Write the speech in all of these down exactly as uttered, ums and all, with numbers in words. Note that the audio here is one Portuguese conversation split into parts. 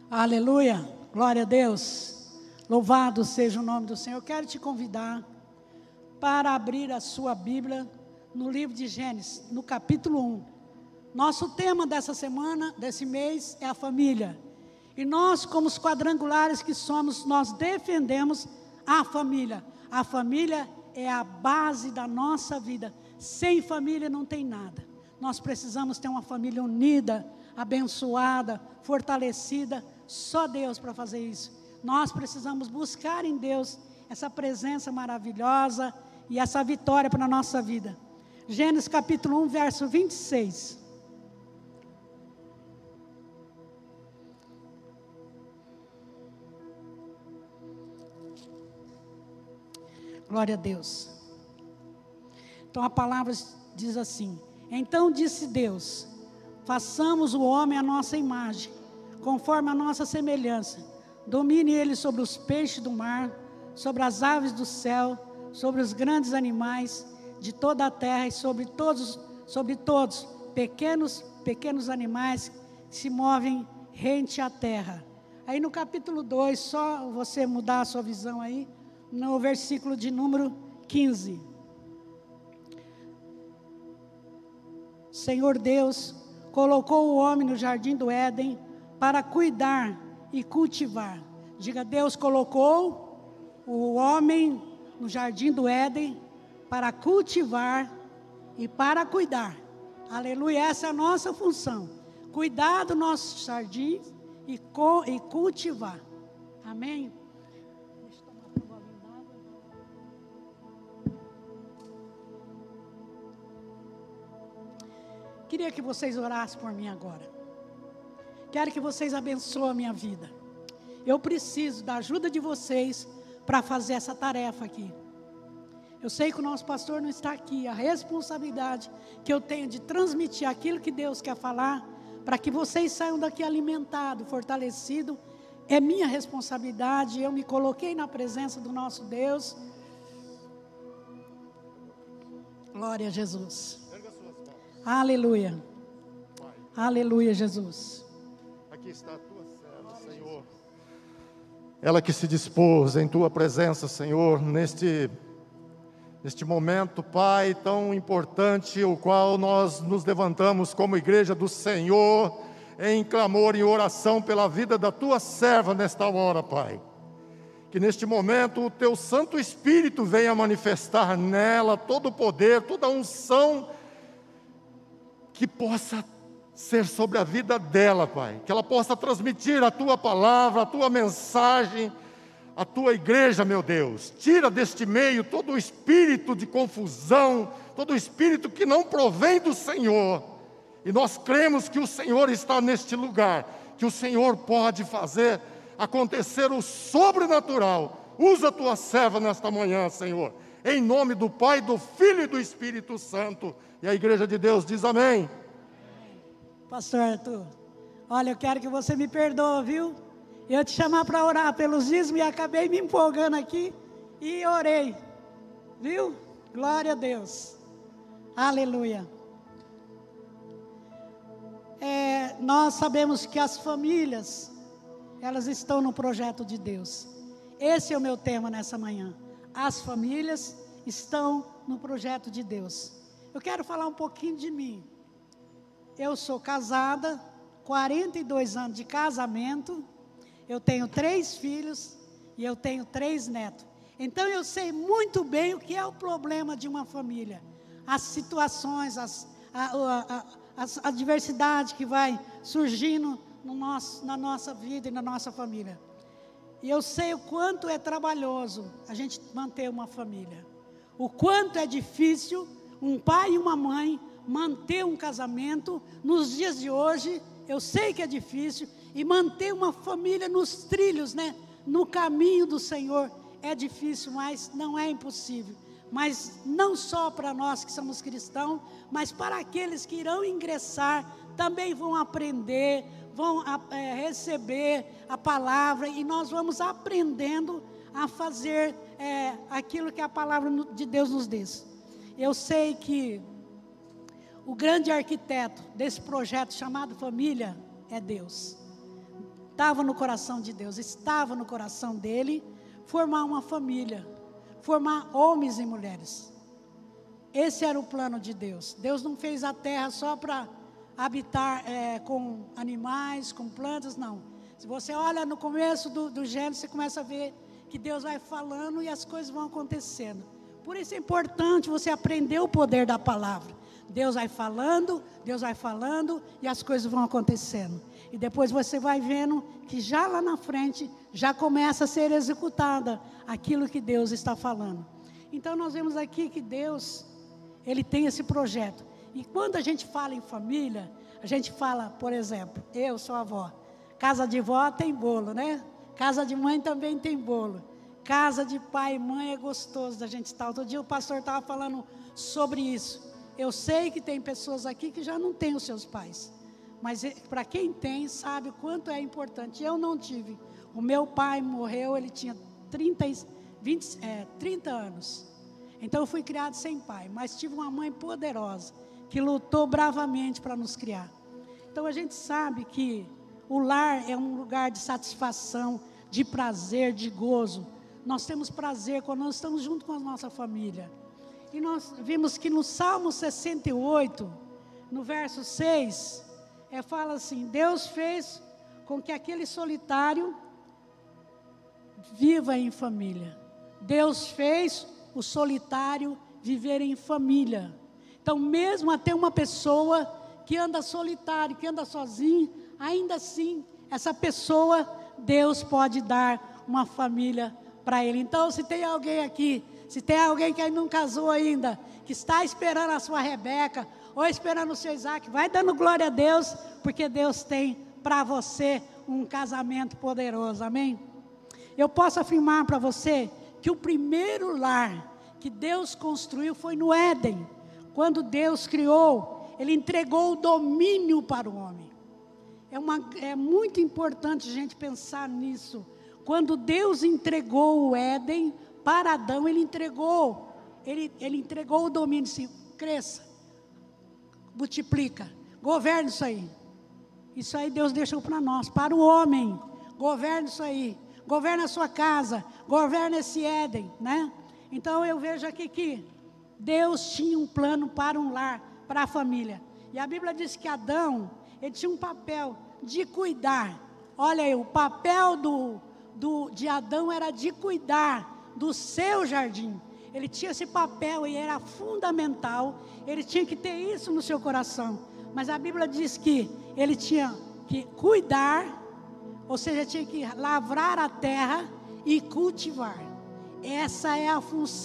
Aleluia, glória a Deus, louvado seja o nome do Senhor. Eu quero te convidar para abrir a sua Bíblia no livro de Gênesis, no capítulo um. Nosso tema dessa semana, desse mês, é a família. E nós, como os quadrangulares que somos, nós defendemos a família. A família é a base da nossa vida. Sem família não tem nada. Nós precisamos ter uma família unida, abençoada, fortalecida. Só Deus para fazer isso. Nós precisamos buscar em Deus essa presença maravilhosa e essa vitória para a nossa vida. Gênesis capítulo um, verso vinte e seis. Glória a Deus. Então a palavra diz assim: então disse Deus: façamos o homem à nossa imagem, conforme a nossa semelhança. Domine ele sobre os peixes do mar, sobre as aves do céu, sobre os grandes animais de toda a terra e sobre todos, sobre todos pequenos, pequenos animais que se movem rente à terra. Aí no capítulo dois, só você mudar a sua visão aí, no versículo de número quinze. Senhor Deus colocou o homem no jardim do Éden para cuidar e cultivar. Diga: Deus colocou o homem no jardim do Éden para cultivar e para cuidar. Aleluia, essa é a nossa função. Cuidar do nosso jardim e, co, e cultivar. Amém? Deixa eu tomar um golinho d'água. Queria que vocês orassem por mim agora. Quero que vocês abençoem a minha vida. Eu preciso da ajuda de vocês para fazer essa tarefa aqui. Eu sei que o nosso pastor não está aqui. A responsabilidade que eu tenho de transmitir aquilo que Deus quer falar, para que vocês saiam daqui alimentados, fortalecidos, é minha responsabilidade. Eu me coloquei na presença do nosso Deus. Glória a Jesus. Aleluia. Aleluia, Jesus. Aqui está a tua serva, Senhor. Ela que se dispôs em tua presença, Senhor, neste, neste momento, Pai, tão importante, o qual nós nos levantamos como igreja do Senhor, em clamor e oração pela vida da tua serva nesta hora, Pai. Que neste momento o teu Santo Espírito venha manifestar nela todo o poder, toda a unção que possa ser sobre a vida dela, Pai, que ela possa transmitir a tua palavra, a tua mensagem, a tua igreja, meu Deus. Tira deste meio todo o espírito de confusão, todo o espírito que não provém do Senhor, e nós cremos que o Senhor está neste lugar, que o Senhor pode fazer acontecer o sobrenatural. Usa a tua serva nesta manhã, Senhor, em nome do Pai, do Filho e do Espírito Santo. E a igreja de Deus diz amém. Pastor Arthur, olha, eu quero que você me perdoe, viu? Eu te chamar para orar pelos dízimos e acabei me empolgando aqui e orei, viu? Glória a Deus, aleluia. É, nós sabemos que as famílias, elas estão no projeto de Deus. Esse é o meu tema nessa manhã. As famílias estão no projeto de Deus. Eu quero falar um pouquinho de mim. Eu sou casada, quarenta e dois anos de casamento, eu tenho três filhos e eu tenho três netos. Então eu sei muito bem o que é o problema de uma família, as situações, as, a, a, a, as adversidades que vai surgindo no nosso, na nossa vida e na nossa família. E eu sei o quanto é trabalhoso a gente manter uma família, o quanto é difícil um pai e uma mãe manter um casamento nos dias de hoje. Eu sei que é difícil, e manter uma família nos trilhos, né, no caminho do Senhor, é difícil, mas não é impossível. Mas não só para nós que somos cristãos, mas para aqueles que irão ingressar, também vão aprender, vão é, receber a palavra, e nós vamos aprendendo a fazer é, aquilo que a palavra de Deus nos diz. Eu sei que o grande arquiteto desse projeto chamado família é Deus. estava no coração de Deus, estava no coração dele, formar uma família, formar homens e mulheres. Esse era o plano de Deus. Deus não fez a terra só para habitar é, com animais, com plantas, não. Se você olha no começo do, do Gênesis, você começa a ver que Deus vai falando e as coisas vão acontecendo. Por isso é importante você aprender o poder da palavra. Deus vai falando, Deus vai falando e as coisas vão acontecendo. E depois você vai vendo que já lá na frente, já começa a ser executada aquilo que Deus está falando. Então nós vemos aqui que Deus, Ele tem esse projeto. E quando a gente fala em família, a gente fala, por exemplo, eu sou avó. Casa de vó tem bolo, né? Casa de mãe também tem bolo. Casa de pai e mãe é gostoso da gente estar. Outro dia o pastor estava falando sobre isso. Eu sei que tem pessoas aqui que já não têm os seus pais. Mas para quem tem, sabe o quanto é importante. Eu não tive. O meu pai morreu, ele tinha trinta, vinte, é, trinta anos. Então eu fui criado sem pai. Mas tive uma mãe poderosa, que lutou bravamente para nos criar. Então a gente sabe que o lar é um lugar de satisfação, de prazer, de gozo. Nós temos prazer quando nós estamos junto com a nossa família. E nós vimos que no Salmo sessenta e oito, no verso seis, é, fala assim: Deus fez com que aquele solitário viva em família. Deus fez o solitário viver em família. Então, mesmo até uma pessoa que anda solitário, que anda sozinho, ainda assim, essa pessoa, Deus pode dar uma família para ele. Então, se tem alguém aqui, se tem alguém que ainda não casou ainda, que está esperando a sua Rebeca, ou esperando o seu Isaac, vai dando glória a Deus, porque Deus tem para você um casamento poderoso, amém? Eu posso afirmar para você que o primeiro lar que Deus construiu foi no Éden. Quando Deus criou, Ele entregou o domínio para o homem. É, uma, é muito importante a gente pensar nisso. Quando Deus entregou o Éden para Adão, Ele entregou, Ele, ele entregou o domínio, assim, cresça, multiplica, governa isso aí. Isso aí Deus deixou para nós, para o homem. Governa isso aí, governa a sua casa, governa esse Éden, né? Então eu vejo aqui que Deus tinha um plano para um lar, para a família. E a Bíblia diz que Adão, ele tinha um papel de cuidar. Olha aí, o papel do, do, de Adão era de cuidar do seu jardim. Ele tinha esse papel e era fundamental. Ele tinha que ter isso no seu coração. Mas a Bíblia diz que ele tinha que cuidar, ou seja, tinha que lavrar a terra e cultivar. Essa é a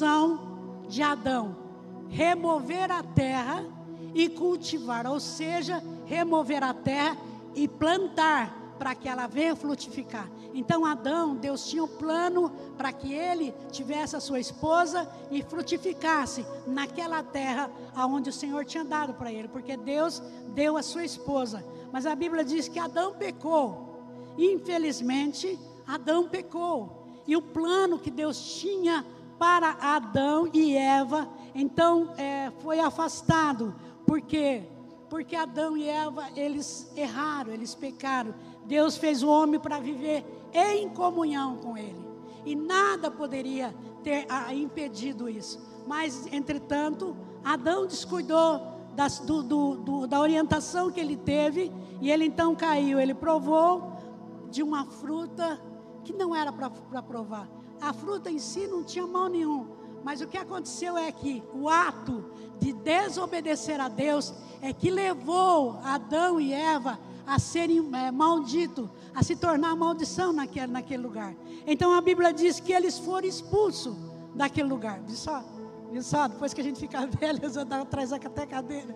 função de Adão: remover a terra e cultivar, ou seja, remover a terra e plantar para que ela venha frutificar. Então Adão, Deus tinha um plano para que ele tivesse a sua esposa e frutificasse naquela terra aonde o Senhor tinha dado para ele, porque Deus deu a sua esposa. Mas a Bíblia diz que Adão pecou. Infelizmente, Adão pecou. E o plano que Deus tinha para Adão e Eva, então é, foi afastado. Por quê? Porque Adão e Eva, eles erraram, eles pecaram. Deus fez o homem para viver em comunhão com ele. E nada poderia ter ah, impedido isso. Mas, entretanto, Adão descuidou das, do, do, do, da orientação que ele teve. E ele então caiu. Ele provou de uma fruta que não era para provar. A fruta em si não tinha mal nenhum. Mas o que aconteceu é que o ato de desobedecer a Deus é que levou Adão e Eva a serem é, malditos, a se tornar maldição naquele, naquele lugar. Então a Bíblia diz que eles foram expulsos daquele lugar. Viu só? Viu só? Depois que a gente fica velho, eu dou atrás até a cadeira.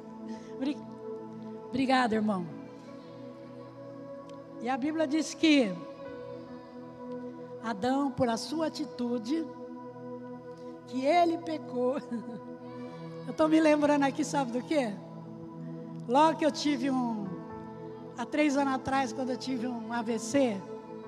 Obrigado, irmão. E a Bíblia diz que Adão, por a sua atitude, que ele pecou. Eu estou me lembrando aqui, sabe do quê? Logo que eu tive um, há três anos atrás, quando eu tive um A V C,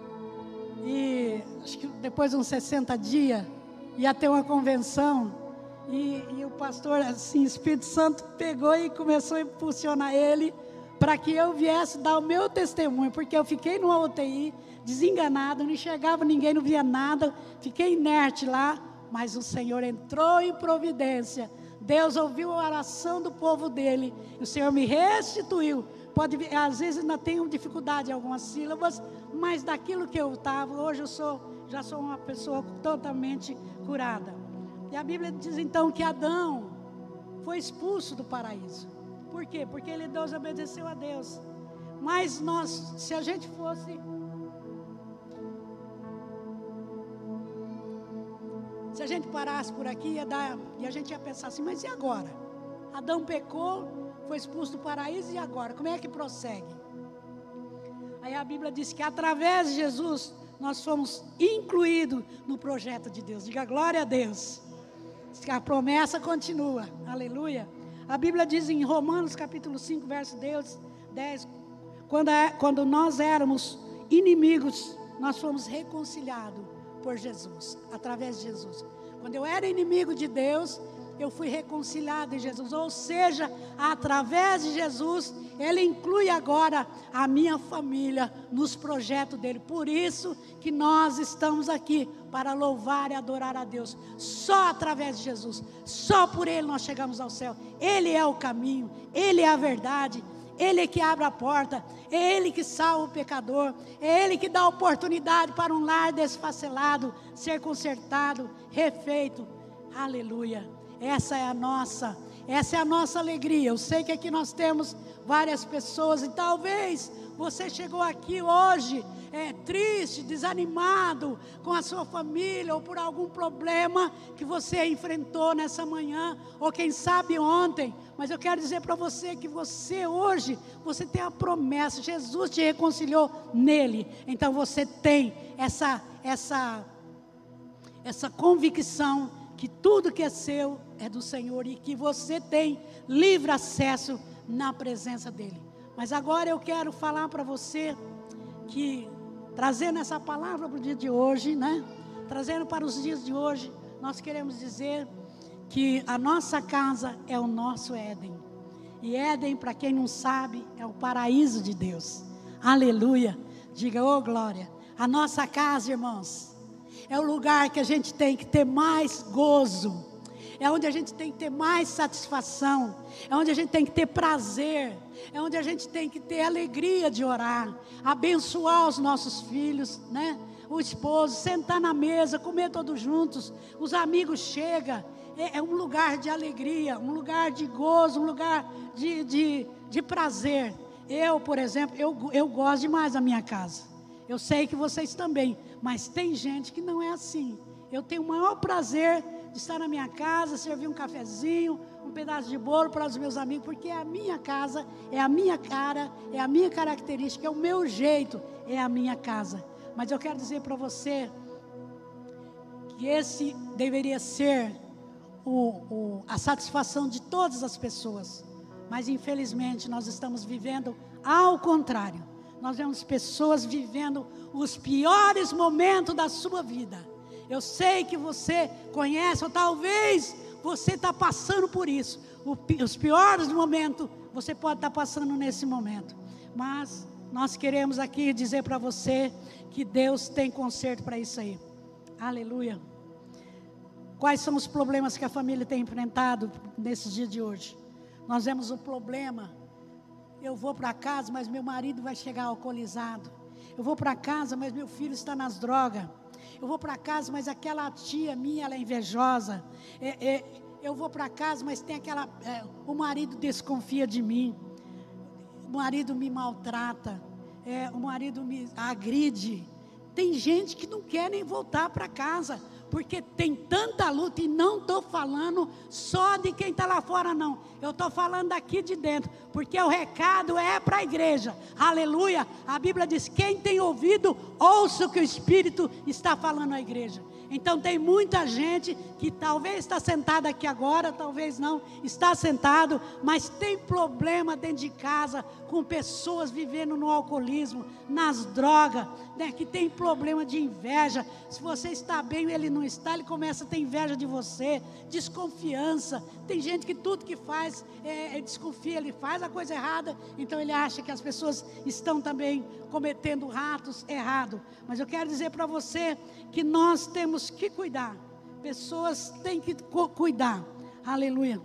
e acho que depois de uns sessenta dias, ia ter uma convenção, e, e o pastor, assim, Espírito Santo pegou e começou a impulsionar ele para que eu viesse dar o meu testemunho, porque eu fiquei numa U T I, desenganado, não enxergava ninguém, não via nada, fiquei inerte lá, mas o Senhor entrou em providência. Deus ouviu a oração do povo dele, e o Senhor me restituiu. Pode, às vezes ainda tenho dificuldade em algumas sílabas, mas daquilo que eu estava, hoje eu sou, já sou uma pessoa totalmente curada. E a Bíblia diz então que Adão foi expulso do paraíso. Por quê? Porque ele desobedeceu a Deus. Mas nós, se a gente fosse, se a gente parasse por aqui, ia dar, e a gente ia pensar assim, mas e agora? Adão pecou, foi expulso do paraíso, e agora? Como é que prossegue? Aí a Bíblia diz que através de Jesus, nós fomos incluídos no projeto de Deus. Diga glória a Deus. A promessa continua, aleluia. A Bíblia diz em Romanos capítulo cinco, verso dez, quando, é, quando nós éramos inimigos, nós fomos reconciliados por Jesus, através de Jesus. Quando eu era inimigo de Deus, eu fui reconciliado em Jesus, ou seja, através de Jesus, Ele inclui agora a minha família nos projetos dEle. Por isso que nós estamos aqui, para louvar e adorar a Deus. Só através de Jesus, só por Ele nós chegamos ao céu. Ele é o caminho, Ele é a verdade, Ele é que abre a porta, é Ele que salva o pecador, é Ele que dá oportunidade para um lar desfacelado ser consertado, refeito. Aleluia. Essa é a nossa, essa é a nossa alegria. Eu sei que aqui nós temos várias pessoas e talvez você chegou aqui hoje é, triste, desanimado com a sua família ou por algum problema que você enfrentou nessa manhã ou quem sabe ontem. Mas eu quero dizer para você que você hoje, você tem a promessa, Jesus te reconciliou nele. Então você tem essa, essa, essa convicção que tudo que é seu é do Senhor e que você tem livre acesso na presença dEle. Mas agora eu quero falar para você que, trazendo essa palavra para o dia de hoje, né? Trazendo para os dias de hoje, nós queremos dizer que a nossa casa é o nosso Éden. E Éden, para quem não sabe, é o paraíso de Deus. Aleluia. Diga, ô glória. A nossa casa, irmãos, é o lugar que a gente tem que ter mais gozo. É onde a gente tem que ter mais satisfação. É onde a gente tem que ter prazer. É onde a gente tem que ter alegria de orar. Abençoar os nossos filhos, né? O esposo, sentar na mesa, comer todos juntos. Os amigos chegam. É, é um lugar de alegria, um lugar de gozo, um lugar de, de, de prazer. Eu, por exemplo, eu, eu gosto demais da minha casa. Eu sei que vocês também. Mas tem gente que não é assim. Eu tenho o maior prazer de estar na minha casa, servir um cafezinho, um pedaço de bolo para os meus amigos, porque é a minha casa, é a minha cara, é a minha característica, é o meu jeito, é a minha casa. Mas eu quero dizer para você que esse deveria ser o, o, a satisfação de todas as pessoas. Mas infelizmente nós estamos vivendo ao contrário. Nós vemos pessoas vivendo os piores momentos da sua vida. Eu sei que você conhece, ou talvez você está passando por isso. O, os piores momentos, você pode estar passando nesse momento. Mas nós queremos aqui dizer para você que Deus tem conserto para isso aí. Aleluia. Quais são os problemas que a família tem enfrentado nesses dias de hoje? Nós vemos o problema. Eu vou para casa, mas meu marido vai chegar alcoolizado. Eu vou para casa, mas meu filho está nas drogas. Eu vou para casa, mas aquela tia minha, ela é invejosa. É, é, eu vou para casa, mas tem aquela... É, o marido desconfia de mim. O marido me maltrata. É, o marido me agride. Tem gente que não quer nem voltar para casa, porque tem tanta luta, e não estou falando só de quem está lá fora, não. Eu estou falando daqui de dentro, porque o recado é para a igreja. Aleluia. A Bíblia diz, quem tem ouvido, ouça o que o Espírito está falando à igreja. Então tem muita gente que talvez está sentada aqui agora, talvez não, está sentado, mas tem problema dentro de casa, com pessoas vivendo no alcoolismo, nas drogas, né, que tem problema de inveja. Se você está bem, ele não não está, ele começa a ter inveja de você, desconfiança. Tem gente que tudo que faz, é, é, desconfia, ele faz a coisa errada, então ele acha que as pessoas estão também cometendo atos errados. Mas eu quero dizer para você que nós temos que cuidar, pessoas têm que cuidar, aleluia.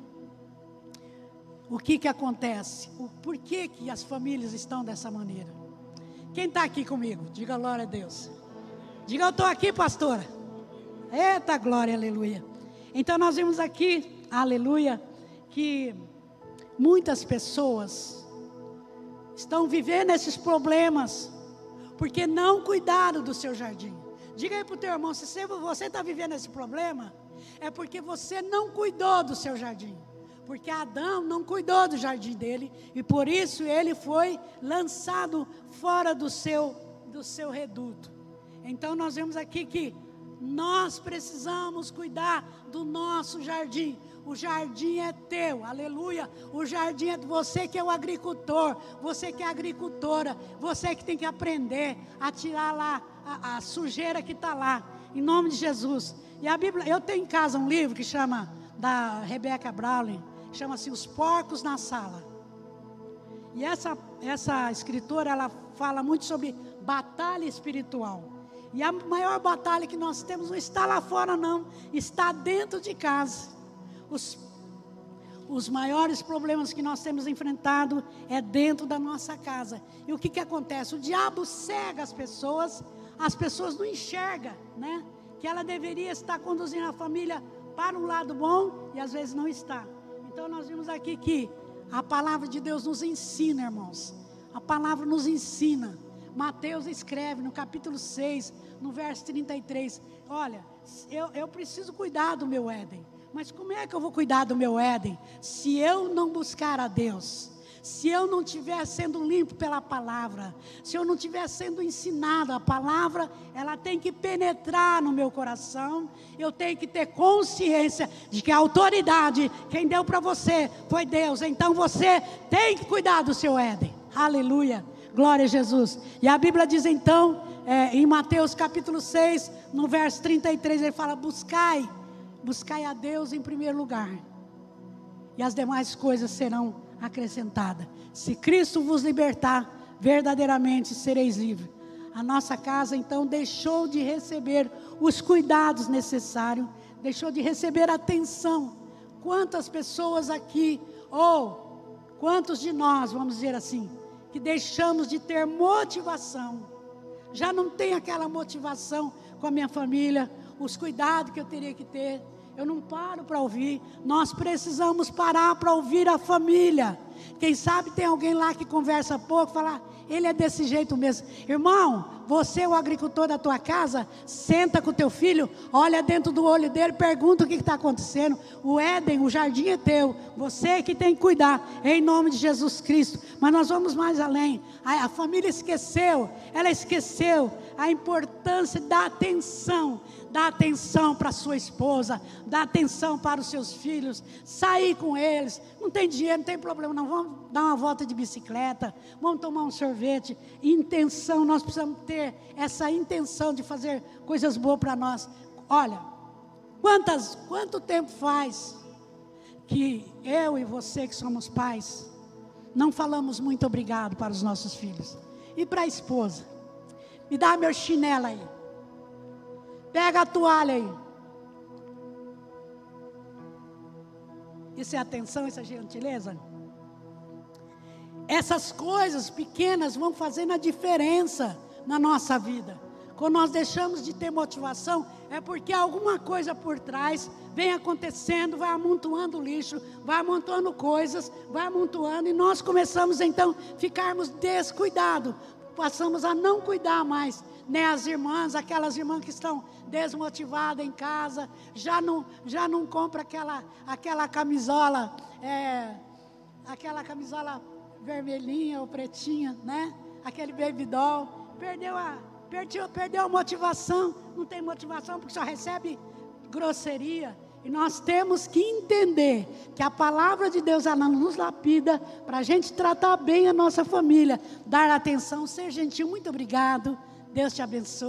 O que que acontece? O porquê que as famílias estão dessa maneira? Quem está aqui comigo? Diga glória a Deus. Diga, eu estou aqui, pastora. Eita glória, aleluia. Então nós vimos aqui, aleluia, que muitas pessoas estão vivendo esses problemas, porque não cuidaram do seu jardim. Diga aí para o teu irmão, se você está vivendo esse problema, é porque você não cuidou do seu jardim. Porque Adão não cuidou do jardim dele, e por isso ele foi lançado fora do seu, do seu reduto. Então nós vemos aqui que nós precisamos cuidar do nosso jardim. O jardim é teu, aleluia. O jardim é de você que é o agricultor, você que é agricultora, você que tem que aprender a tirar lá a, a sujeira que está lá, em nome de Jesus. E a Bíblia, eu tenho em casa um livro que chama, da Rebecca Browning, chama-se Os Porcos na Sala. E essa, essa escritora, ela fala muito sobre batalha espiritual. E a maior batalha que nós temos não está lá fora não, está dentro de casa. Os, os maiores problemas que nós temos enfrentado é dentro da nossa casa. E o que que acontece? O diabo cega as pessoas, as pessoas não enxergam, né? Que ela deveria estar conduzindo a família para um lado bom e às vezes não está. Então nós vimos aqui que a palavra de Deus nos ensina, irmãos. A palavra nos ensina. Mateus escreve no capítulo seis, no verso trinta e três. Olha, eu, eu preciso cuidar do meu Éden. Mas como é que eu vou cuidar do meu Éden? Se eu não buscar a Deus. Se eu não estiver sendo limpo pela palavra, se eu não estiver sendo ensinado, a palavra, ela tem que penetrar no meu coração, eu tenho que ter consciência de que a autoridade, quem deu para você, foi Deus, então você tem que cuidar do seu Éden, aleluia, glória a Jesus. E a Bíblia diz então, é, em Mateus capítulo seis, no verso trinta e três, ele fala, buscai, buscai a Deus em primeiro lugar, e as demais coisas serão acrescentada. Se Cristo vos libertar, verdadeiramente sereis livres. A nossa casa então deixou de receber os cuidados necessários, deixou de receber atenção. Quantas pessoas aqui, ou quantos de nós, vamos dizer assim, que deixamos de ter motivação, já não tem aquela motivação com a minha família, os cuidados que eu teria que ter. Eu não paro para ouvir. Nós precisamos parar para ouvir a família. Quem sabe tem alguém lá que conversa pouco, fala, ele é desse jeito mesmo. Irmão, você é o agricultor da tua casa, senta com o teu filho, olha dentro do olho dele, pergunta o que está acontecendo. O Éden, o jardim é teu, você que tem que cuidar, em nome de Jesus Cristo. Mas nós vamos mais além. A, a família esqueceu, ela esqueceu a importância da atenção. Dá atenção para a sua esposa, dá atenção para os seus filhos, sair com eles, não tem dinheiro, não tem problema não, vamos dar uma volta de bicicleta, vamos tomar um sorvete. Intenção, nós precisamos ter essa intenção de fazer coisas boas para nós. Olha, quantas, quanto tempo faz que eu e você que somos pais, não falamos muito obrigado para os nossos filhos? E para a esposa, me dá meu chinelo aí. Pega a toalha aí. Isso é atenção, isso é gentileza? Essas coisas pequenas vão fazendo a diferença na nossa vida. Quando nós deixamos de ter motivação, é porque alguma coisa por trás vem acontecendo, vai amontoando lixo, vai amontoando coisas, vai amontoando, e nós começamos então a ficarmos descuidados. Passamos a não cuidar mais, né? As irmãs, aquelas irmãs que estão desmotivadas em casa, já não, já não compra aquela, aquela camisola, é, aquela camisola vermelhinha ou pretinha, né? Aquele baby doll, perdeu a, perdeu, perdeu a motivação, não tem motivação porque só recebe grosseria. E nós temos que entender que a palavra de Deus, ela nos lapida para a gente tratar bem a nossa família, dar atenção, ser gentil. Muito obrigado, Deus te abençoa.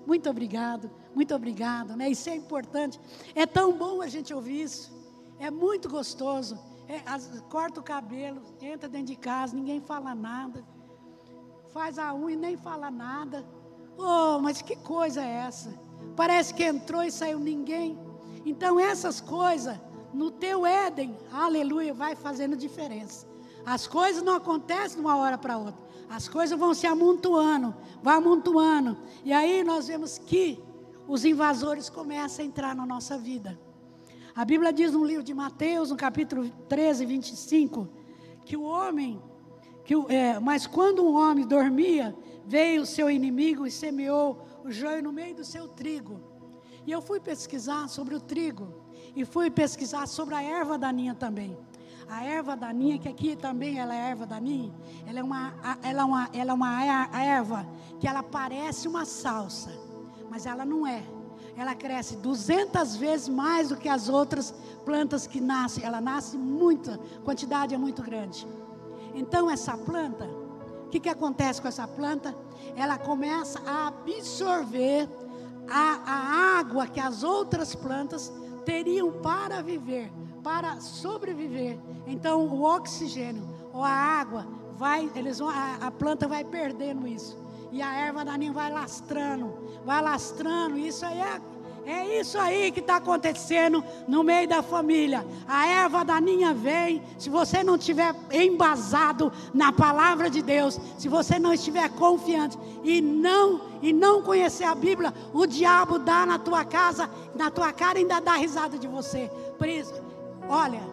muito obrigado, muito obrigado, né? Isso é importante, é tão bom a gente ouvir isso, é muito gostoso, é, as, corta o cabelo, entra dentro de casa, ninguém fala nada, faz a unha e nem fala nada, oh, mas que coisa é essa? Parece que entrou e saiu ninguém. Então essas coisas, no teu Éden, aleluia, vai fazendo diferença. As coisas não acontecem de uma hora para outra, as coisas vão se amontoando, vai amontoando, e aí nós vemos que os invasores começam a entrar na nossa vida. A Bíblia diz no livro de Mateus, no capítulo treze, vinte e cinco, que o homem, que, é, mas quando um homem dormia, veio o seu inimigo e semeou o joio no meio do seu trigo. E eu fui pesquisar sobre o trigo, e fui pesquisar sobre a erva daninha também. A erva daninha, que aqui também ela é erva daninha, ela é uma, ela é uma, ela é uma erva que ela parece uma salsa, mas ela não é. Ela cresce duzentas vezes mais do que as outras plantas que nascem. Ela nasce muita, quantidade é muito grande. Então essa planta, o que, que acontece com essa planta? Ela começa a absorver a, a água que as outras plantas teriam para viver, para sobreviver. Então o oxigênio ou a água vai, eles vão, a, a planta vai perdendo isso, e a erva daninha vai lastrando, vai lastrando. Isso aí é, é isso aí que está acontecendo no meio da família. A erva daninha vem, se você não estiver embasado na palavra de Deus, se você não estiver confiante e não, e não conhecer a Bíblia, o diabo dá na tua casa, na tua cara, e ainda dá risada de você. Por isso, olha,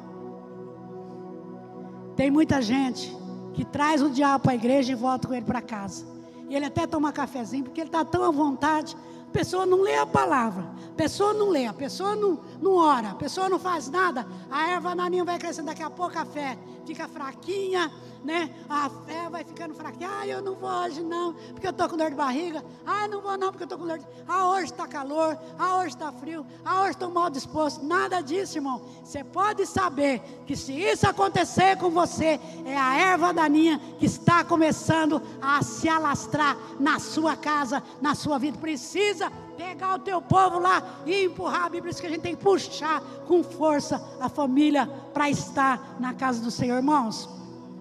tem muita gente que traz o diabo para a igreja e volta com ele para casa, e ele até toma cafezinho, porque ele está tão à vontade. A pessoa não lê a palavra, a pessoa não lê, a pessoa não, não ora, a pessoa não faz nada, a erva daninha vai crescendo, daqui a pouco a fé fica fraquinha, né? A fé vai ficando fraquinha. Ah, eu não vou hoje não, porque eu estou com dor de barriga. Ah, não vou não, porque eu estou com dor de... Ah, hoje está calor, ah, hoje está frio, ah, hoje estou mal disposto. Nada disso, irmão. Você pode saber que se isso acontecer com você, é a erva daninha que está começando a se alastrar na sua casa, na sua vida. Precisa pegar o teu povo lá e empurrar. A Bíblia diz que a gente tem que puxar com força a família para estar na casa do Senhor. Irmãos,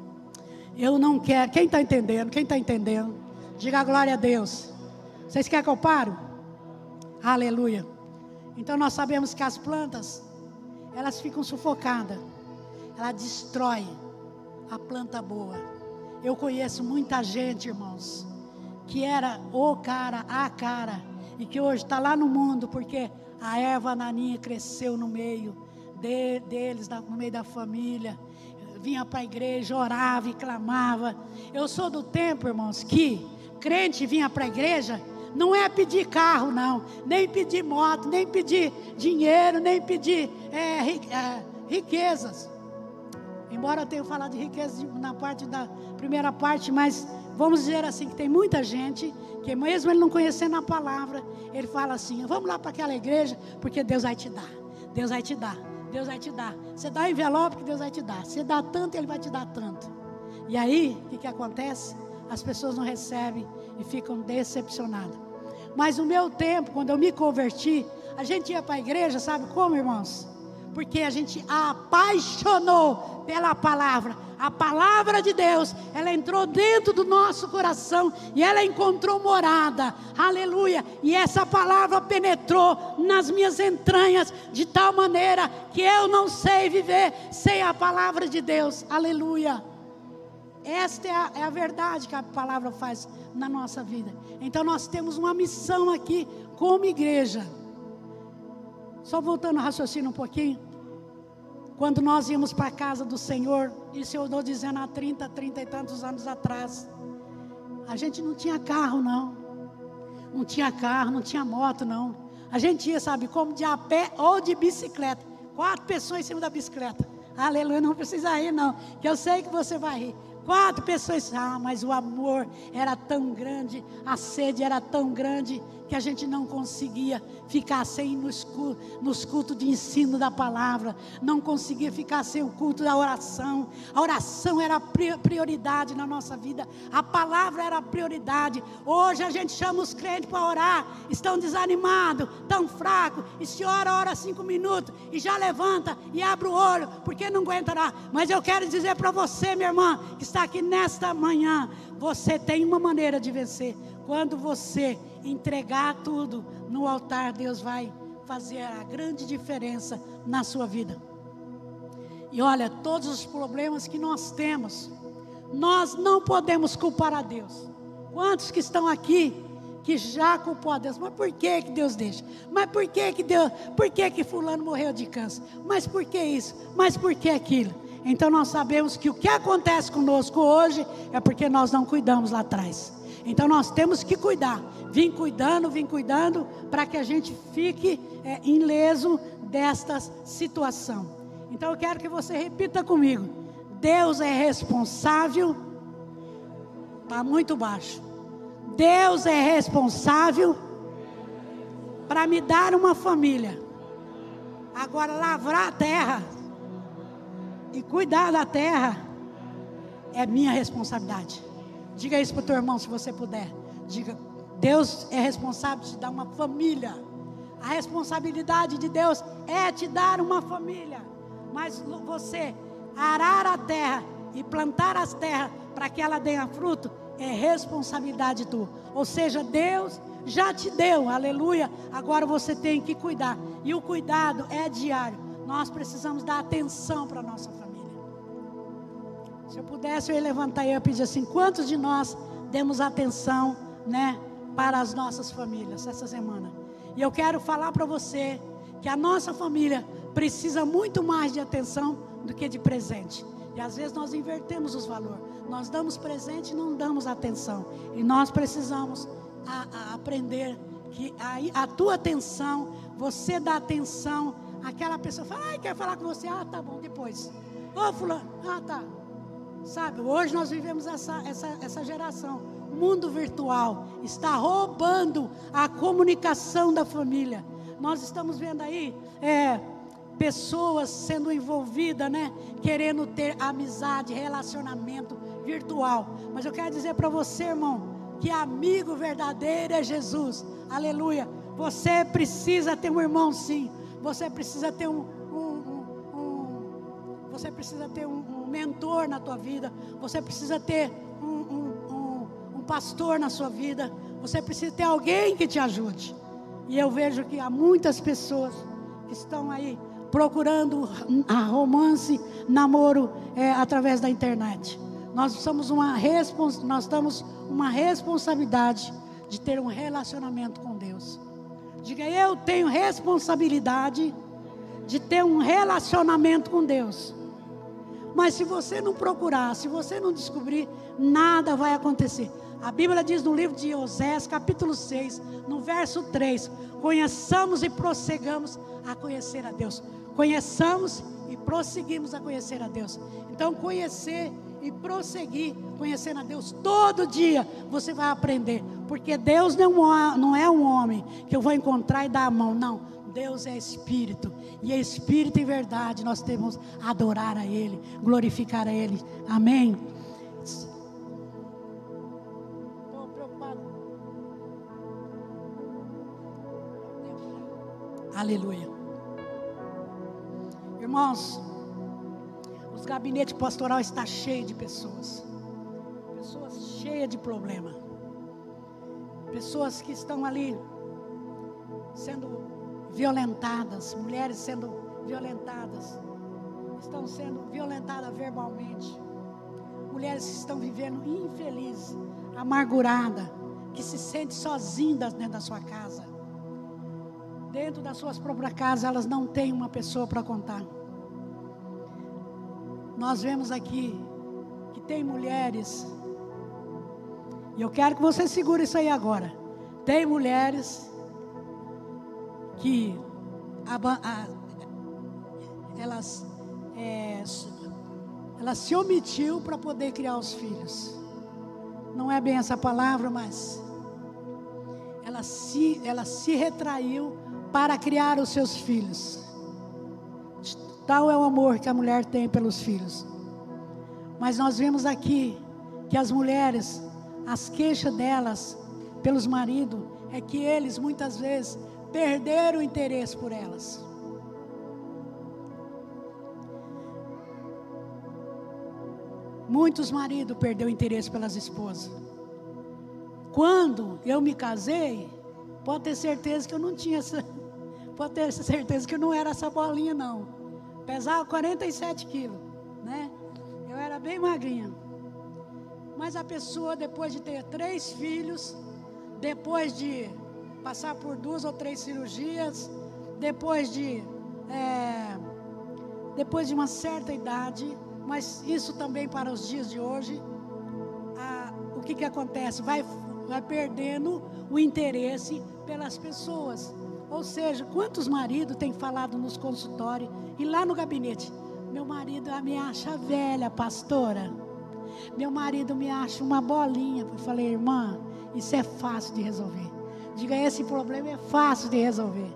eu não quero, quem está entendendo, quem está entendendo, diga a glória a Deus. Vocês querem que eu paro? Aleluia. Então nós sabemos que as plantas, elas ficam sufocadas, ela destrói a planta boa. Eu conheço muita gente, irmãos, que era o cara, a cara, e que hoje está lá no mundo, porque a erva daninha cresceu no meio de, deles, no meio da família. Vinha para a igreja, orava e clamava. Eu sou do tempo, irmãos, que crente vinha para a igreja, não é pedir carro não, nem pedir moto, nem pedir dinheiro, nem pedir é, é, riquezas. Embora eu tenha falado de riquezas na parte da primeira parte, mas vamos dizer assim, que tem muita gente que mesmo ele não conhecendo a palavra, ele fala assim: vamos lá para aquela igreja, porque Deus vai te dar, Deus vai te dar, Deus vai te dar. Você dá envelope que Deus vai te dar, você dá tanto, Ele vai te dar tanto. E aí, o que, que acontece? As pessoas não recebem e ficam decepcionadas. Mas no meu tempo, quando eu me converti, a gente ia para a igreja, sabe como, irmãos? Porque a gente apaixonou pela palavra. A palavra de Deus, ela entrou dentro do nosso coração e ela encontrou morada, aleluia, e essa palavra penetrou nas minhas entranhas de tal maneira que eu não sei viver sem a palavra de Deus, aleluia. Esta é a, é a verdade que a palavra faz na nossa vida. Então nós temos uma missão aqui como igreja. Só voltando ao raciocínio um pouquinho. Quando nós íamos para a casa do Senhor, isso eu estou dizendo há trinta, trinta e tantos anos atrás, a gente não tinha carro não, não tinha carro, não tinha moto não, a gente ia, sabe como? De a pé ou de bicicleta, quatro pessoas em cima da bicicleta, aleluia, não precisa rir não, que eu sei que você vai rir, quatro pessoas, ah, mas o amor era tão grande, a sede era tão grande, que a gente não conseguia ficar sem nos, nos cultos de ensino da palavra, não conseguia ficar sem o culto da oração. A oração era prioridade na nossa vida, a palavra era prioridade. Hoje a gente chama os crentes para orar, estão desanimados, tão fracos, e se ora, ora cinco minutos, e já levanta e abre o olho, porque não aguenta orar. Mas eu quero dizer para você, minha irmã, que está aqui nesta manhã, você tem uma maneira de vencer. Quando você entregar tudo no altar, Deus vai fazer a grande diferença na sua vida. E olha, todos os problemas que nós temos, nós não podemos culpar a Deus. Quantos que estão aqui que já culpou a Deus? Mas por que que Deus deixa? Mas por que que Deus, por que que fulano morreu de câncer? Mas por que isso? Mas por que aquilo? Então nós sabemos que o que acontece conosco hoje é porque nós não cuidamos lá atrás. Então nós temos que cuidar, vim cuidando, vim cuidando, para que a gente fique é, ileso desta situação. Então eu quero que você repita comigo: Deus é responsável, está muito baixo. Deus é responsável para me dar uma família. Agora lavrar a terra e cuidar da terra é minha responsabilidade. Diga isso para o teu irmão, se você puder. Diga: Deus é responsável de te dar uma família. A responsabilidade de Deus é te dar uma família. Mas você arar a terra e plantar as terras para que ela dê fruto é responsabilidade tua. Ou seja, Deus já te deu, aleluia. Agora você tem que cuidar. E o cuidado é diário. Nós precisamos dar atenção para a nossa família. Se eu pudesse, eu ia levantar e eu ia pedir assim: quantos de nós demos atenção, né, para as nossas famílias essa semana? E eu quero falar para você que a nossa família precisa muito mais de atenção do que de presente. E às vezes nós invertemos os valores. Nós damos presente e não damos atenção. E nós precisamos a, a aprender que a, a tua atenção, você dá atenção àquela pessoa. Fala: ai, quer falar com você? Ah, tá bom, depois. Ô, fulano, ah, tá. Sabe, hoje nós vivemos essa, essa, essa geração. O mundo virtual está roubando a comunicação da família. Nós estamos vendo aí é, pessoas sendo envolvidas, né, querendo ter amizade, relacionamento virtual. Mas eu quero dizer para você, irmão, que amigo verdadeiro é Jesus. Aleluia. Você precisa ter um irmão, sim. Você precisa ter um, um, um, um você precisa ter um, um mentor na tua vida. Você precisa ter um, um, um, um pastor na sua vida. Você precisa ter alguém que te ajude. E eu vejo que há muitas pessoas que estão aí procurando a romance, namoro é, através da internet. Nós somos uma respons- nós temos uma responsabilidade de ter um relacionamento com Deus. Diga: eu tenho responsabilidade de ter um relacionamento com Deus. Mas se você não procurar, se você não descobrir, nada vai acontecer. A Bíblia diz no livro de Osés, capítulo seis, no verso três: conheçamos e prossigamos a conhecer a Deus. Conheçamos e prosseguimos a conhecer a Deus. Então, conhecer e prosseguir conhecendo a Deus, todo dia você vai aprender. Porque Deus não é um homem que eu vou encontrar e dar a mão, não. Deus é Espírito, e é Espírito e verdade. Nós temos que adorar a Ele, glorificar a Ele. Amém. Estou preocupado. Aleluia. Irmãos, os gabinetes pastoral estão cheios de pessoas, pessoas cheias de problema, pessoas que estão ali sendo violentadas, mulheres sendo violentadas, estão sendo violentadas verbalmente, mulheres que estão vivendo infelizes, amarguradas, que se sentem sozinhas dentro da sua casa, dentro das suas próprias casas, elas não têm uma pessoa para contar. Nós vemos aqui que tem mulheres, e eu quero que você segure isso aí agora. Tem mulheres que a, a, elas, é, elas se omitiu para poder criar os filhos. Não é bem essa palavra, mas ela ela se, ela se retraiu para criar os seus filhos. Tal é o amor que a mulher tem pelos filhos. Mas nós vemos aqui que as mulheres, as queixas delas pelos maridos, é que eles muitas vezes perderam o interesse por elas. Muitos maridos perderam o interesse pelas esposas. Quando eu me casei, pode ter certeza que eu não tinha essa, pode ter certeza que eu não era essa bolinha não. Pesava quarenta e sete quilos, né? Eu era bem magrinha. Mas a pessoa, depois de ter três filhos, depois de passar por duas ou três cirurgias, depois de é, depois de uma certa idade, mas isso também para os dias de hoje, a, o que que acontece? Vai, vai perdendo o interesse pelas pessoas. Ou seja, quantos maridos têm falado nos consultórios e lá no gabinete? Meu marido me acha velha, pastora. Meu marido me acha uma bolinha. Eu falei, irmã, isso é fácil de resolver. Diga, esse problema é fácil de resolver.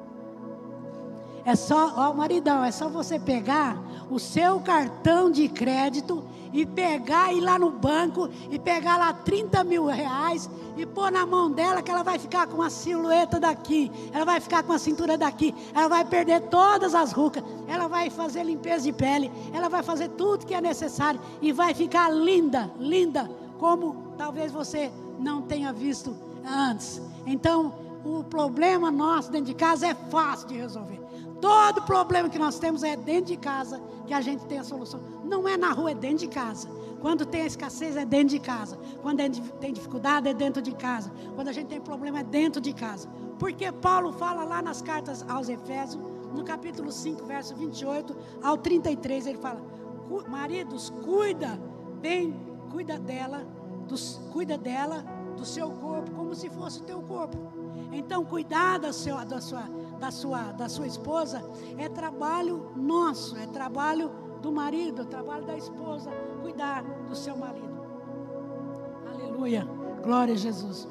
É só, ó, maridão, é só você pegar o seu cartão de crédito e pegar, ir lá no banco e pegar lá trinta mil reais e pôr na mão dela, que ela vai ficar com a silhueta daqui, ela vai ficar com a cintura daqui, ela vai perder todas as rugas, ela vai fazer limpeza de pele, ela vai fazer tudo que é necessário e vai ficar linda, linda, como talvez você não tenha visto antes. Então, o problema nosso dentro de casa é fácil de resolver. Todo problema que nós temos é dentro de casa que a gente tem a solução. Não é na rua, é dentro de casa. Quando tem a escassez, é dentro de casa. Quando tem dificuldade, é dentro de casa. Quando a gente tem problema, é dentro de casa. Porque Paulo fala lá nas cartas aos Efésios, no capítulo cinco, verso vinte e oito ao trinta e três, ele fala: maridos, cuida bem, cuida dela, dos, cuida dela do seu corpo, como se fosse o teu corpo. Então, cuidar da, seu, da, sua, da, sua, da sua esposa é trabalho nosso, é trabalho do marido, é trabalho da esposa, cuidar do seu marido. Aleluia, glória a Jesus.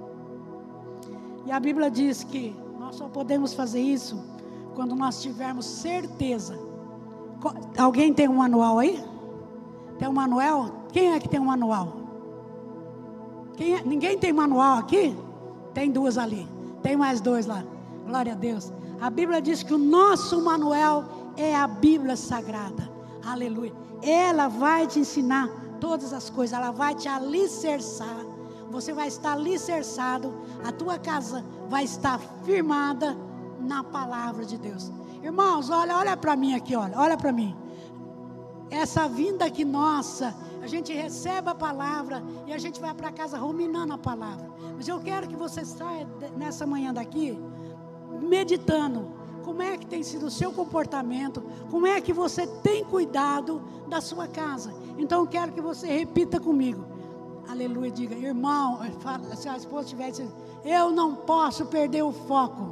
E a Bíblia diz que nós só podemos fazer isso quando nós tivermos certeza. Alguém tem um manual aí? Tem um manual? Quem é que tem um manual? Quem é? Ninguém tem manual aqui? Tem duas ali, tem mais dois lá, glória a Deus. A Bíblia diz que o nosso manual é a Bíblia Sagrada, aleluia. Ela vai te ensinar todas as coisas, ela vai te alicerçar, você vai estar alicerçado, a tua casa vai estar firmada na palavra de Deus. Irmãos, olha, olha para mim aqui, olha, olha para mim. Essa vinda aqui nossa, a gente recebe a palavra e a gente vai para casa ruminando a palavra. Mas eu quero que você saia nessa manhã daqui meditando como é que tem sido o seu comportamento, como é que você tem cuidado da sua casa. Então eu quero que você repita comigo, aleluia, diga, irmão, se a esposa tivesse, eu não posso perder o foco.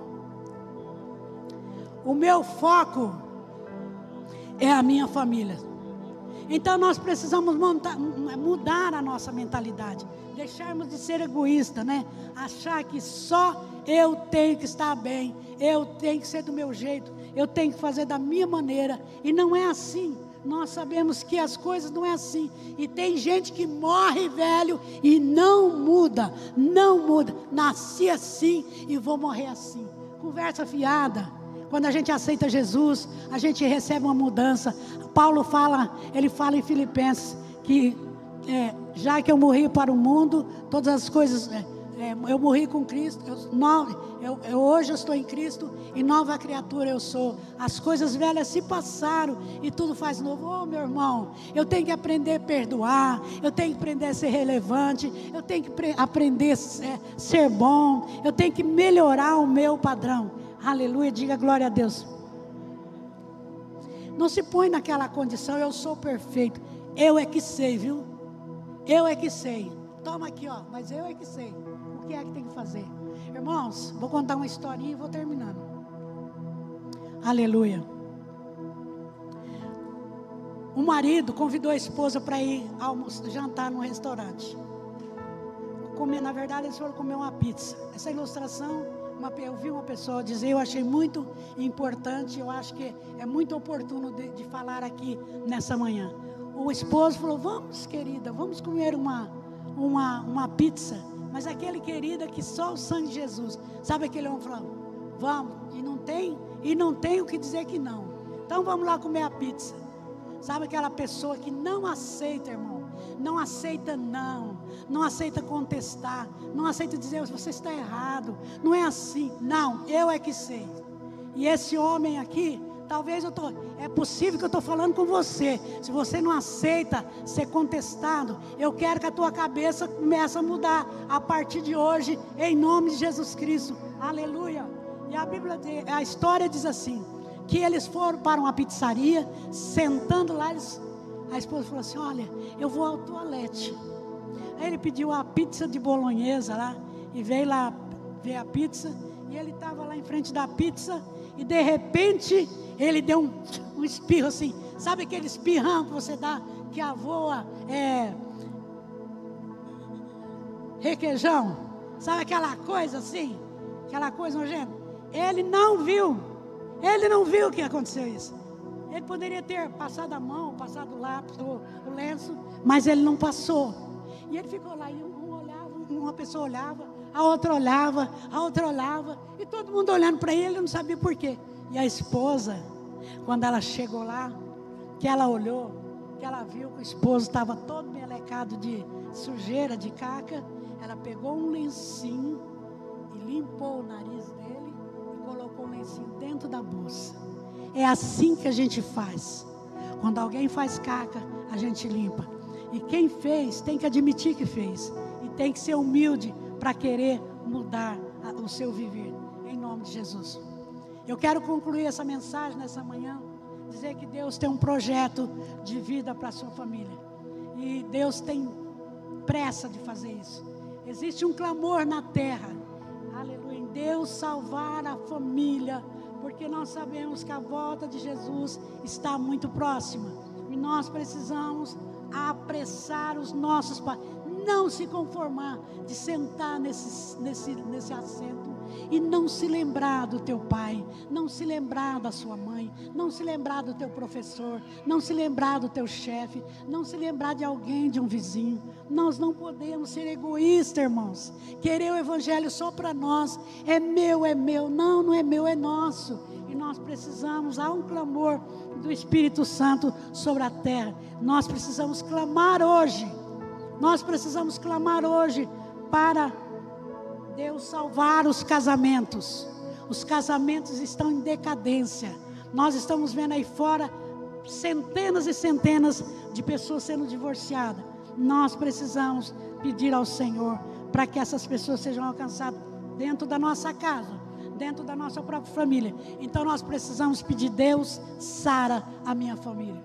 O meu foco é a minha família. Então nós precisamos montar, mudar a nossa mentalidade, deixarmos de ser egoísta, né? Achar que só eu tenho que estar bem, eu tenho que ser do meu jeito, eu tenho que fazer da minha maneira, e não é assim. Nós sabemos que as coisas não é assim, e tem gente que morre velho e não muda, não muda, nasci assim e vou morrer assim, conversa fiada. Quando a gente aceita Jesus, a gente recebe uma mudança. Paulo fala, ele fala em Filipenses, que é, já que eu morri para o mundo, todas as coisas, é, é, eu morri com Cristo, eu, no, eu, eu, hoje eu estou em Cristo, e nova criatura eu sou. As coisas velhas se passaram, e tudo faz novo. Oh, meu irmão, eu tenho que aprender a perdoar, eu tenho que aprender a ser relevante, eu tenho que aprender a ser, ser bom, eu tenho que melhorar o meu padrão. Aleluia, diga glória a Deus. Não se põe naquela condição, eu sou perfeito. Eu é que sei, viu? Eu é que sei. Toma aqui, ó, mas eu é que sei o que é que tem que fazer. Irmãos, vou contar uma historinha e vou terminando. Aleluia. O marido convidou a esposa para ir almoçar, jantar num restaurante. comer, na verdade eles foram comer uma pizza. Essa ilustração, uma, eu vi uma pessoa dizer, eu achei muito importante, eu acho que é muito oportuno de, de falar aqui nessa manhã. O esposo falou, vamos querida, vamos comer uma, uma, uma pizza. Mas aquele querida que só o sangue de Jesus. Sabe aquele homem falando, vamos, e não tem, e não tem o que dizer que não. Então vamos lá comer a pizza. Sabe aquela pessoa que não aceita, irmão, não aceita não, não aceita contestar, não aceita dizer, você está errado, não é assim, não, eu é que sei. E esse homem aqui, talvez eu tô, é possível que eu estou falando com você, se você não aceita ser contestado, eu quero que a tua cabeça comece a mudar, a partir de hoje, em nome de Jesus Cristo, aleluia. E a Bíblia, a história diz assim, que eles foram para uma pizzaria, sentando lá, eles, a esposa falou assim, olha, eu vou ao toalete. Aí ele pediu a pizza de bolonhesa lá, e veio lá ver a pizza, e ele estava lá em frente da pizza, e de repente, ele deu um, um espirro assim, sabe aquele espirrão que você dá, que a voa é requeijão, sabe aquela coisa assim, aquela coisa nojenta, ele não viu, ele não viu que aconteceu isso. Ele poderia ter passado a mão, passado o lápis, o, o lenço, mas ele não passou. E ele ficou lá, e um olhava, uma pessoa olhava, a outra olhava, a outra olhava, e todo mundo olhando para ele, ele não sabia por quê. E a esposa, quando ela chegou lá, que ela olhou, que ela viu que o esposo estava todo melecado de sujeira, de caca, ela pegou um lencinho e limpou o nariz dele, colocou o lencinho dentro da bolsa. É assim que a gente faz. Quando alguém faz caca, a gente limpa. E quem fez, tem que admitir que fez. E tem que ser humilde para querer mudar o seu viver. Em nome de Jesus. Eu quero concluir essa mensagem nessa manhã, dizer que Deus tem um projeto de vida para a sua família. E Deus tem pressa de fazer isso. Existe um clamor na terra. Aleluia, em Deus salvar a família, porque nós sabemos que a volta de Jesus está muito próxima, e nós precisamos apressar os nossos pais, não se conformar de sentar nesse, nesse, nesse assento, e não se lembrar do teu pai, não se lembrar da sua mãe, não se lembrar do teu professor, não se lembrar do teu chefe, não se lembrar de alguém, de um vizinho. Nós não podemos ser egoístas, irmãos, querer o evangelho só para nós, é meu, é meu, não, não é meu, é nosso, e nós precisamos, há um clamor do Espírito Santo sobre a terra, nós precisamos clamar hoje, nós precisamos clamar hoje para Deus salvar os casamentos. Os casamentos estão em decadência. Nós estamos vendo aí fora centenas e centenas de pessoas sendo divorciadas. Nós precisamos pedir ao Senhor para que essas pessoas sejam alcançadas dentro da nossa casa, dentro da nossa própria família. Então nós precisamos pedir, Deus, sara a minha família.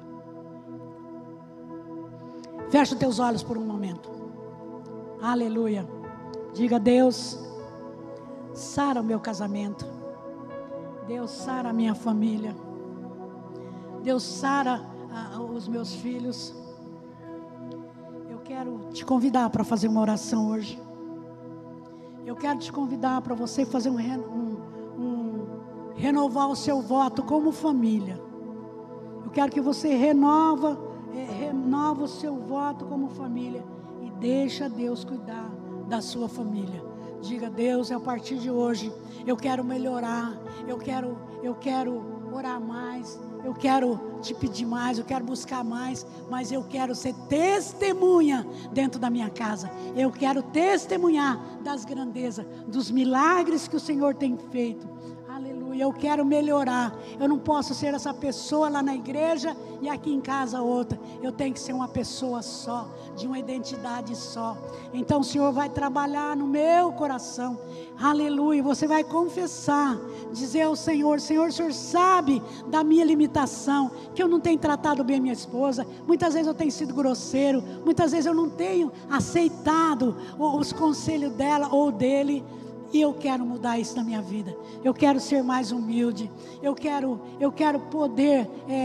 Fecha os teus olhos por um momento. Aleluia. Diga, Deus, sara o meu casamento. Deus, sara a minha família. Deus, sara ah, os meus filhos. Eu quero te convidar para fazer uma oração hoje. Eu quero te convidar para você fazer um, um, um renovar o seu voto como família. Eu quero que você renova, é, renova o seu voto como família e deixa Deus cuidar da sua família. Diga, Deus, a partir de hoje eu quero melhorar, eu quero, eu quero orar mais, eu quero te pedir mais, eu quero buscar mais, mas eu quero ser testemunha dentro da minha casa. Eu quero testemunhar das grandezas, dos milagres que o Senhor tem feito. Aleluia, eu quero melhorar. Eu não posso ser essa pessoa lá na igreja e aqui em casa outra. Eu tenho que ser uma pessoa só, de uma identidade só. Então o Senhor vai trabalhar no meu coração. Aleluia, você vai confessar, dizer ao Senhor, Senhor, o Senhor sabe da minha limitação, que eu não tenho tratado bem minha esposa, muitas vezes eu tenho sido grosseiro, muitas vezes eu não tenho aceitado os conselhos dela ou dele, e eu quero mudar isso na minha vida. Eu quero ser mais humilde, eu quero, eu quero poder é,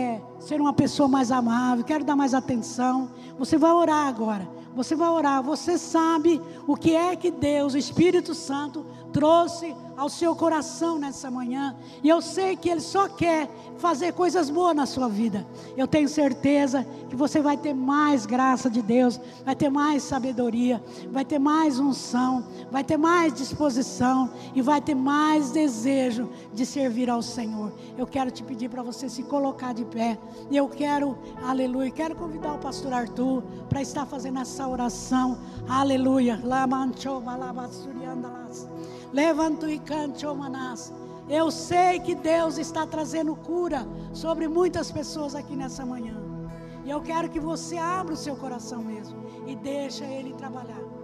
ser uma pessoa mais amável, quero dar mais atenção. Você vai orar agora, você vai orar. Você sabe o que é que Deus, o Espírito Santo, trouxe ao seu coração nessa manhã, e eu sei que Ele só quer fazer coisas boas na sua vida. Eu tenho certeza que você vai ter mais graça de Deus, vai ter mais sabedoria, vai ter mais unção, vai ter mais disposição e vai ter mais desejo de servir ao Senhor. Eu quero te pedir para você se colocar de pé, e eu quero, aleluia, quero convidar o pastor Arthur para estar fazendo essa oração, aleluia. Levanto e cante, oh manás. Eu sei que Deus está trazendo cura sobre muitas pessoas aqui nessa manhã. E eu quero que você abra o seu coração mesmo e deixa Ele trabalhar.